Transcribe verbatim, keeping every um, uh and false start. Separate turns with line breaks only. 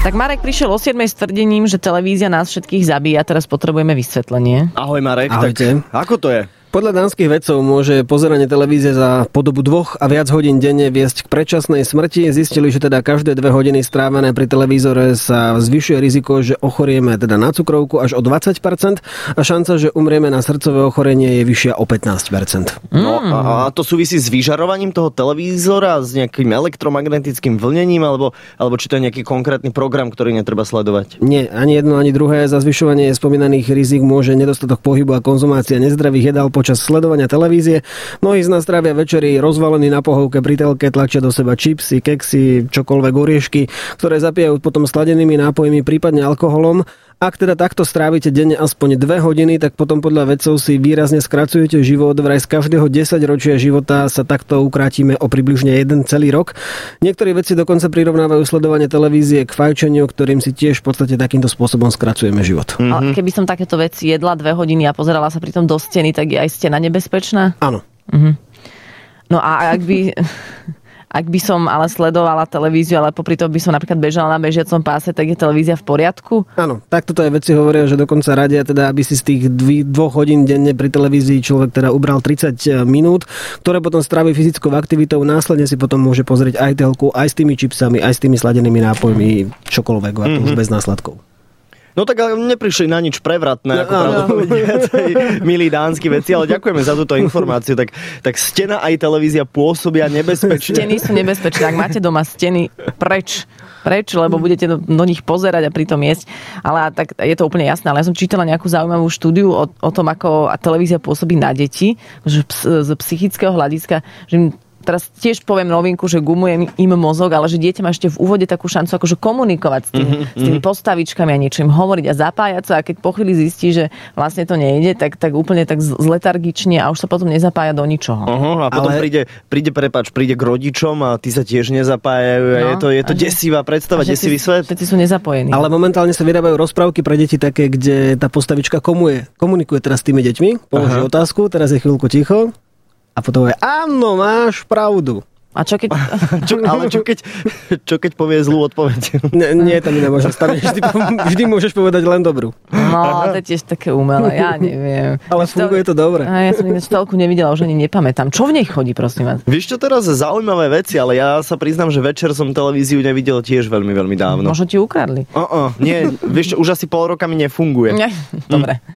Tak Marek prišiel o siedmej s tvrdením, že televízia nás všetkých zabíja. Teraz potrebujeme vysvetlenie.
Ahoj Marek.
Ahojte.
Tak ako to je?
Podľa dánskych vedcov môže pozeranie televízie za podobu dvoch a viac hodín denne viesť k predčasnej smrti. Zistili, že teda každé dve hodiny strávené pri televízore sa zvyšuje riziko, že ochorieme teda na cukrovku až o dvadsať percent a šanca, že umrieme na srdcové ochorenie je vyššia o pätnásť percent.
No a to súvisí s vyžarovaním toho televízora, s nejakým elektromagnetickým vlnením, alebo, alebo či to je nejaký konkrétny program, ktorý netreba sledovať?
Nie, ani jedno, ani druhé. Za zvyšovanie spomínaných rizik môže nedostatok pohybu a konzumácia nezdravých jedál počas sledovania televízie. Mnohí z nás trávia večery rozvalení na pohovke pri telke, tlačia do seba čipsy, keksy, čokoľvek oriešky, ktoré zapíjajú potom sladenými nápojmi, prípadne alkoholom. Ak teda takto strávite denne aspoň dve hodiny, tak potom podľa vedcov si výrazne skracujete život. Vraj z každého desaťročia života sa takto ukrátime o približne jeden celý rok. Niektorí vedci dokonca prirovnávajú sledovanie televízie k fajčeniu, ktorým si tiež v podstate takýmto spôsobom skracujeme život.
Mm-hmm. Ale keby som takéto veci jedla dve hodiny a pozerala sa pritom do steny, tak je aj stena nebezpečná?
Áno.
Mm-hmm. No a ak by... Ak by som ale sledovala televíziu, ale popri tom by som napríklad bežala na bežiacom páse, tak je televízia v poriadku?
Áno, takto to aj vedci hovoria, že dokonca radia teda, aby si z tých dví, dvoch hodín denne pri televízii človek teda ubral tridsať minút, ktoré potom strávi fyzickou aktivitou, následne si potom môže pozrieť aj telku, aj s tými čipsami, aj s tými sladenými nápojmi, čokoľvek, a to už bez následkov.
No tak ale neprišli na nič prevratné, ako no, pravdu povedia, milí dánsky vedci, ale ďakujeme za túto informáciu. Tak, tak stena aj televízia pôsobia nebezpečne.
Steny sú nebezpečné. Ak máte doma steny, preč. Preč, lebo budete do, do nich pozerať a pritom jesť. Ale tak je to úplne jasné. Ale ja som čítala nejakú zaujímavú štúdiu o, o tom, ako televízia pôsobí na deti, že z psychického hľadiska, že im teraz tiež poviem novinku, že gumuje im mozog, ale že dieťa má ešte v úvode takú šancu akože komunikovať s, tým, mm-hmm. s tými postavičkami a niečo im hovoriť a zapájať sa, a keď po chvíli zistí, že vlastne to nejde, tak, tak úplne tak zletargične a už sa potom nezapája do ničoho.
Uh-huh, a potom ale... príde, príde, prepáč, príde k rodičom a tí sa tiež nezapájajú. No, je to, je to desivá predstava, desivý svet.
Všetci sú nezapojení.
Ale momentálne sa vyrábajú rozprávky pre deti také, kde tá postavička komuje, komunikuje teraz s tými deťmi, položí uh-huh. otázku, teraz je chvíľku ticho. A potom je, áno, máš pravdu.
A čo keď...
čo, ale čo keď, čo keď povie zlú odpoveď?
Nie, nie tam nemôžeš stať. Vždy, vždy môžeš povedať len dobrú.
No, to je tiež také umelé, ja neviem.
Ale funguje to dobre.
Ja som ináč telku nevidela, už ani nepamätám. Čo v nej chodí, prosím vás?
Vieš čo, teraz zaujímavé veci, ale ja sa priznám, že večer som televíziu nevidel tiež veľmi, veľmi dávno.
Možno ti ukradli.
Uh-uh, nie, vieš čo, už asi pol roka mi nefunguje.
Dobre.